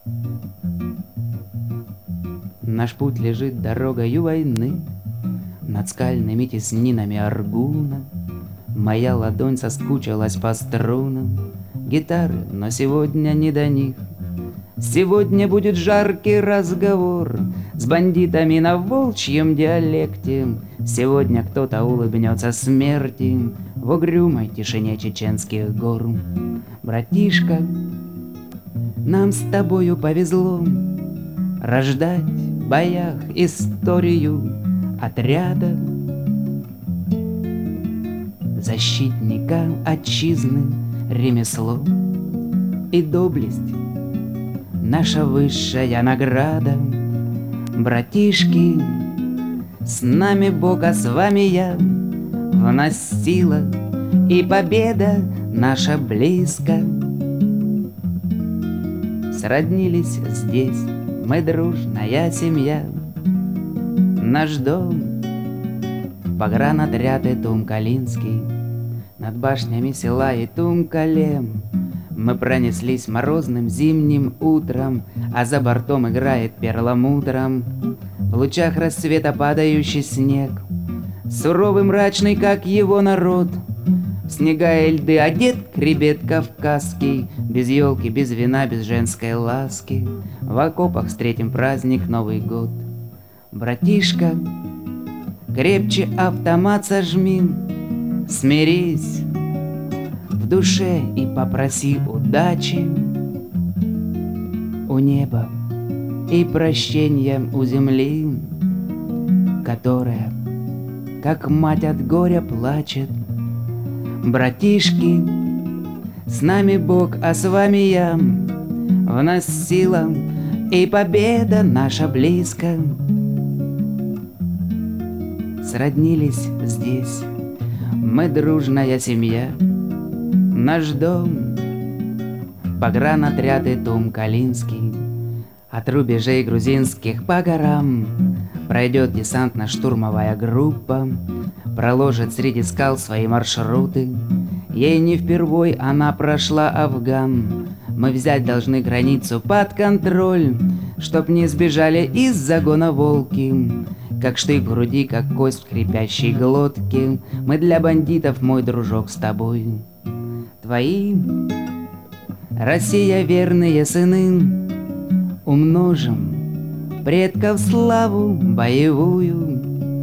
Наш путь лежит дорогою войны, над скальными теснинами Аргуна. Моя ладонь соскучилась по струнам гитары, но сегодня не до них. Сегодня будет жаркий разговор с бандитами на волчьем диалекте. Сегодня кто-то улыбнется смерти в угрюмой тишине чеченских гор. Братишка, нам с тобою повезло рождать в боях историю отряда защитника отчизны, ремесло и доблесть — наша высшая награда. Братишки, с нами Бог, а с вами я. В нас сила и победа наша близко. Сроднились здесь мы, дружная семья. Наш дом — погранотряд и Тумкалинский. Над башнями села и Тумкалем мы пронеслись морозным зимним утром, а за бортом играет перламутром в лучах рассвета падающий снег, суровый мрачный, как его народ. В снега и льды одет хребет кавказский, без елки, без вина, без женской ласки. В окопах встретим праздник Новый год. Братишка, крепче автомат сожми, смирись в душе и попроси удачи у неба и прощения у земли, которая, как мать от горя, плачет. Братишки, с нами Бог, а с вами я. В нас сила и победа наша близко. Сроднились здесь мы, дружная семья. Наш дом — погранотряд и Тумкалинский. От рубежей грузинских по горам пройдет десантно-штурмовая группа, проложит среди скал свои маршруты. Ей не впервой она прошла Афган. Мы взять должны границу под контроль, чтоб не сбежали из загона волки. Как штык в груди, как кость в хрипящей глотке. Мы для бандитов, мой дружок, с тобой. Твои, Россия, верные сыны, умножим предков славу боевую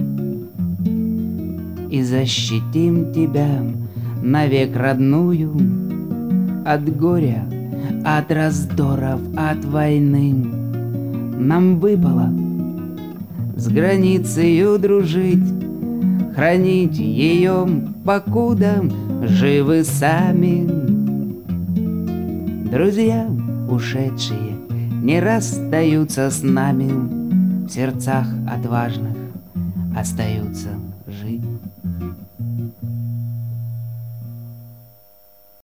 и защитим тебя навек родную от горя, от раздоров, от войны. Нам выпало с границею дружить, хранить ее, покуда живы сами. Друзья ушедшие не расстаются с нами, в сердцах отважных остаются жить.